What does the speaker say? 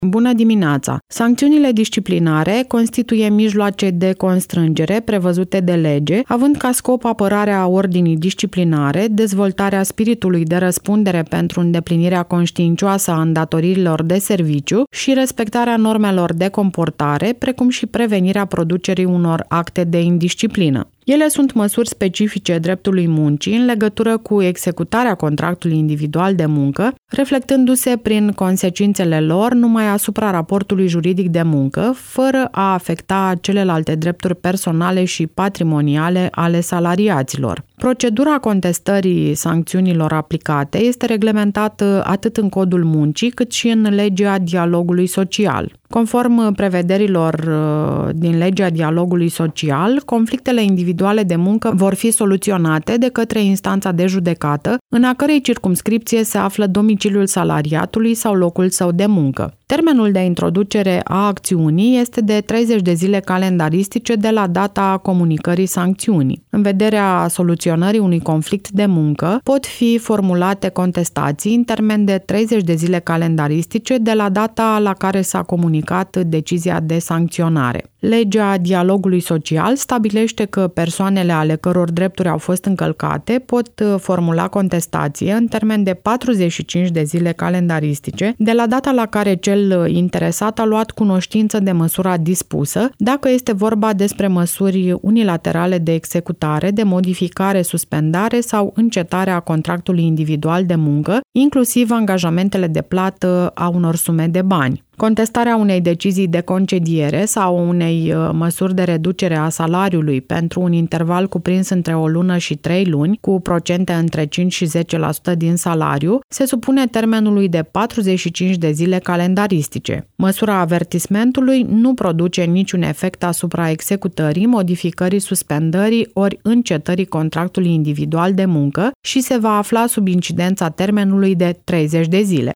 Bună dimineața! Sancțiunile disciplinare constituie mijloace de constrângere prevăzute de lege, având ca scop apărarea ordinii disciplinare, dezvoltarea spiritului de răspundere pentru îndeplinirea conștiincioasă a îndatoririlor de serviciu și respectarea normelor de comportare, precum și prevenirea producerii unor acte de indisciplină. Ele sunt măsuri specifice dreptului muncii în legătură cu executarea contractului individual de muncă, reflectându-se prin consecințele lor numai asupra raportului juridic de muncă, fără a afecta celelalte drepturi personale și patrimoniale ale salariaților. Procedura contestării sancțiunilor aplicate este reglementată atât în Codul Muncii, cât și în Legea Dialogului Social. Conform prevederilor din Legea Dialogului Social, conflictele individuale de muncă vor fi soluționate de către instanța de judecată, în a cărei circumscripție se află domiciliul salariatului sau locul său de muncă. Termenul de introducere a acțiunii este de 30 de zile calendaristice de la data comunicării sancțiunii. În vederea soluționării unui conflict de muncă, pot fi formulate contestații în termen de 30 de zile calendaristice de la data la care s-a comunicat decizia de sancționare. Legea Dialogului Social stabilește că persoanele ale căror drepturi au fost încălcate pot formula contestație în termen de 45 de zile calendaristice de la data la care cel interesat a luat cunoștință de măsura dispusă, dacă este vorba despre măsuri unilaterale de executare, de modificare, suspendare sau încetare a contractului individual de muncă, inclusiv angajamentele de plată a unor sume de bani. Contestarea unei decizii de concediere sau unei măsuri de reducere a salariului pentru un interval cuprins între o lună și 3 luni, cu procente între 5 și 10% din salariu, se supune termenului de 45 de zile calendaristice. Măsura avertismentului nu produce niciun efect asupra executării, modificării, suspendării ori încetării contractului individual de muncă și se va afla sub incidența termenului de 30 de zile.